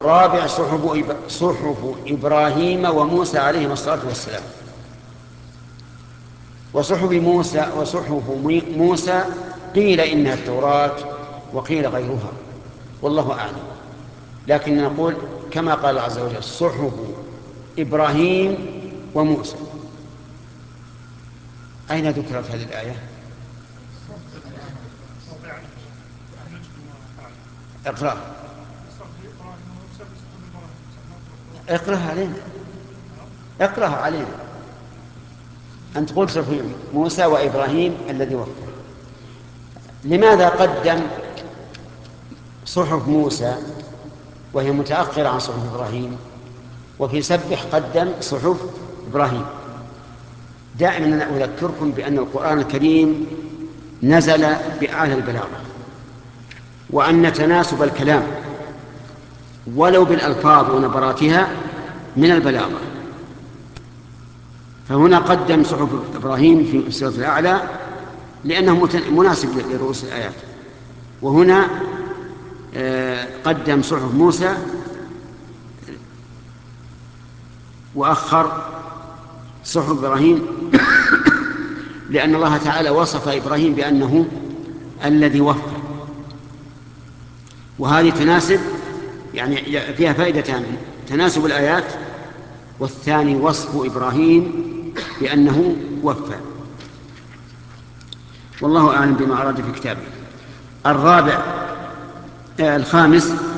الرابع صحف إبراهيم وموسى عليهما الصلاة والسلام. وصحف موسى قيل إنها التوراة وقيل غيرها، والله أعلم. لكن نقول كما قال الله عز وجل صحف إبراهيم وموسى. أين ذكرت هذه الآية؟ اقرأها علينا. أنت قلت صحف موسى وإبراهيم الذي وفى. لماذا قدم صحف موسى وهي متأخرة عن صحف إبراهيم، وفي سبح قدم صحف إبراهيم؟ دائما أنا أذكركم بأن القرآن الكريم نزل بأعلى البلاغة، وأن تناسب الكلام ولو بالألفاظ ونبراتها من البلاغة. فهنا قدم صحف إبراهيم في السورة الأعلى لأنه مناسب لرؤوس الآيات، وهنا قدم صحف موسى وأخر صحف إبراهيم لأن الله تعالى وصف إبراهيم بأنه الذي وفى. وهذه تناسب، يعني فيها فائدتان: تناسب الآيات، والثاني وصف إبراهيم بأنه وفى. والله أعلم بما أراد في كتابه. الخامس